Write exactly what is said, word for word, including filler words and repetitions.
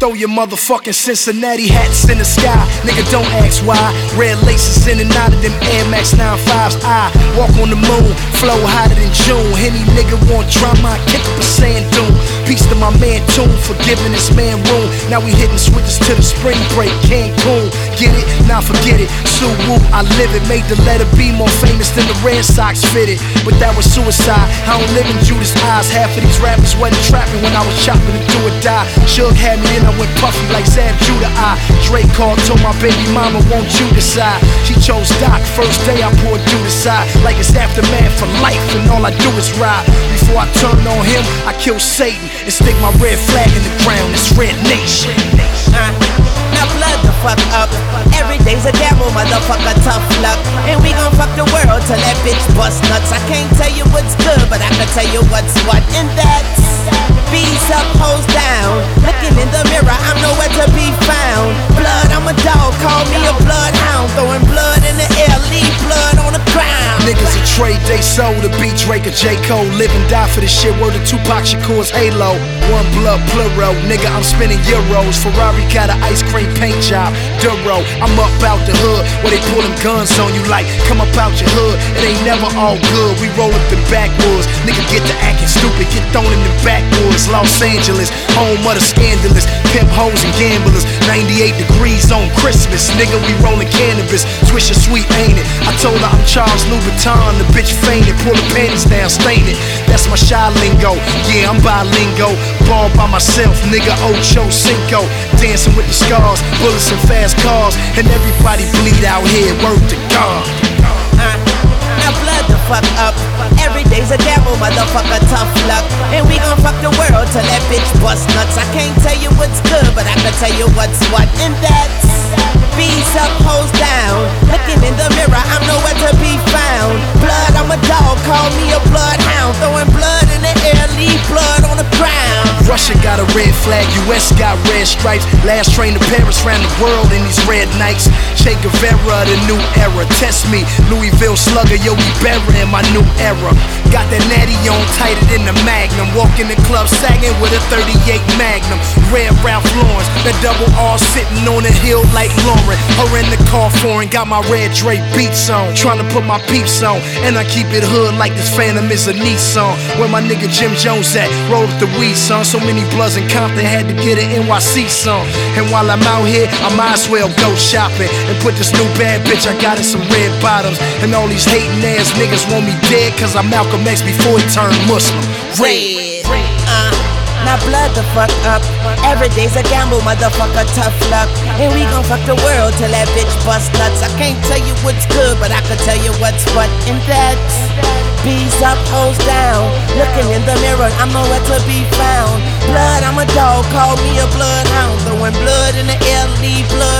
throw your motherfucking Cincinnati hats in the sky. Nigga, don't ask why. Red laces in and out of them Air Max ninety-fives. I walk on the moon, flow hotter than June. Any nigga want drama, I kick up a sand dune. Peace to my man Tune for giving this man room. Now we hitting switches to the spring break, Cancun. Get it? Nah, forget it. Suwu, I live it. Made the letter B more famous than the Red Sox fitted. But that was suicide. I don't live in Judas' eyes. Half of these rappers wasn't trapping when I was chopping to do or die. Suge had me in, I went puffy like Zab Judah. I Drake called, told my baby mama, won't you decide? She chose Doc. First day I poured through the side like it's aftermath for life, and all I do is ride. Before I turn on him, I kill Satan and stick my red flag in the ground. It's Red Nation. Uh, now blood the fuck up. Every day's a gamble, motherfucker, tough luck. And we gon' fuck the world till that bitch bust nuts. I can't tell you what's good, but I can tell you what's what. And that's B's up, hoes down. Looking in the mirror, I'm nowhere to be found. Blood, I'm a dog, call me a bloodhound. Throwing blood in the air, leave blood on the ground. Niggas a trade they sold to beat Drake or J. Cole. Live and die for this shit, word of Tupac Shakur's Halo. One blood plural, nigga, I'm spending euros. Ferrari got an ice cream paint job, Duro. I'm up out the hood where they pull them guns on you like, come up out your hood, it ain't never all good. We roll up the backwoods, nigga get to acting stupid, get thrown in the backwoods. Los Angeles, home of the scandalous, pimp hoes and gamblers. Ninety-eight degrees on Christmas, nigga, we rolling cannabis. Swisher sweet, ain't it? I told her I'm Charles Louboutin, the bitch fainted, pull the panties down, stain it. That's my shy lingo, yeah, I'm bilingo. Ball by myself, nigga, Ocho Cinco. Dancing with the scars, bullets and fast cars, and everybody bleed out here, word to God. Uh, now blood the fuck up. Every day's a gamble, motherfucker, tough luck. And we gon' fuck the world till that bitch bust nuts. I can't tell you what's good, but I can tell you what's what. And that's B's up, hoes down. Looking in the mirror, I'm nowhere to be found. Blood, I'm a dog, call me a bloodhound. Throwing blood in the air, leave blood on the ground. Russia got a red flag, U S got red stripes. Last train to Paris, round the world in these red nights. Che Guevara, the new era. Test me, Louisville slugger, yo, we burying my new era. Got that natty on tighter than the Magnum. Walk in the club sagging with a thirty-eight Magnum. Red Ralph Lauren, that double R sitting on the hill like Lauren. Her in the car foreign, got my red Drake beats on. Tryna put my peeps on, and I keep it hood like this Phantom is a Nissan. Where my nigga Jim Jones at? Roll up the weed, son. So many bloods in Compton, had to get an N Y C song. And while I'm out here, I might as well go shopping and put this new bad bitch I got in some red bottoms. And all these hating ass niggas want me dead, cause I'm Malcolm X before he turned Muslim. Red. Uh, now blood the fuck up. Every day's a gamble, motherfucker, tough luck. And we gon' fuck the world till that bitch bust nuts. I can't tell you what's good, but I can tell you what's what. And that's B's up, hoes down. Looking in the mirror, I'm nowhere to be found. Blood, I'm a dog, call me a bloodhound. Throwing blood in the air, leave blood